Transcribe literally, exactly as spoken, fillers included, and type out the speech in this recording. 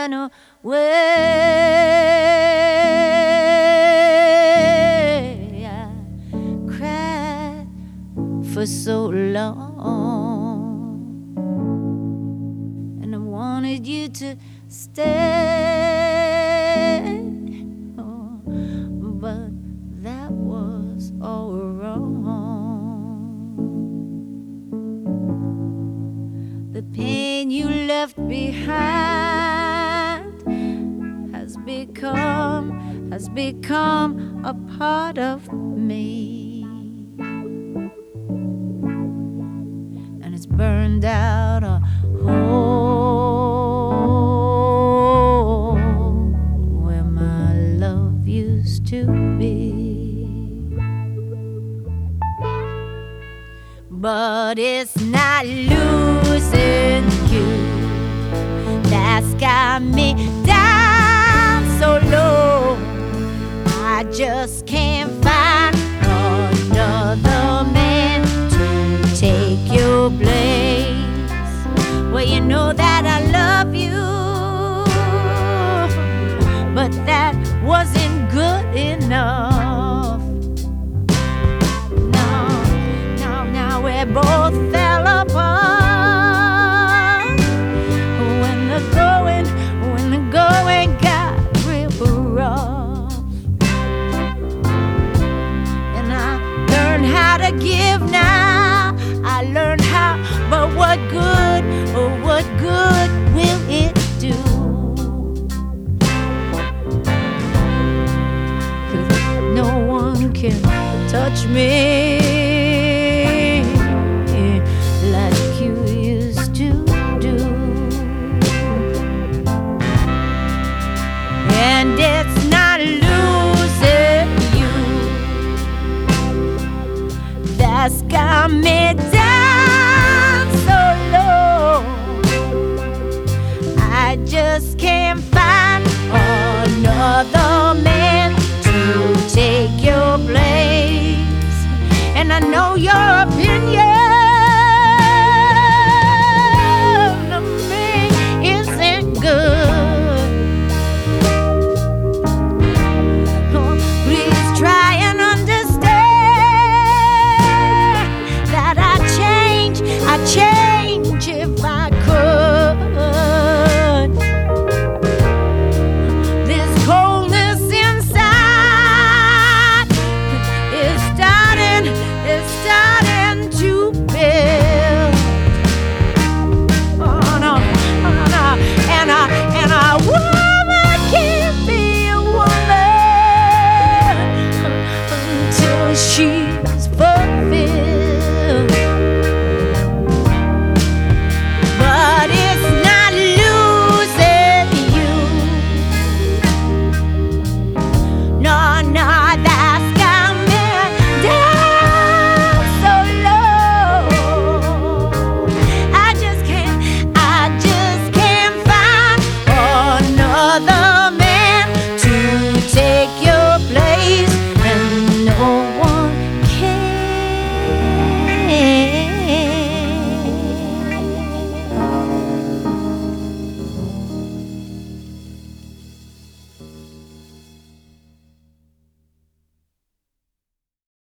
went away. I cried for so long, and I wanted you to stay, oh, but that was all wrong. The pain you left behind has become, has become a part of me, and it's burned out a hole where my love used to be. But it's not losing you that's got me down so low. I just can't find another man to take your place. Well, you know that I love you, but that wasn't good enough.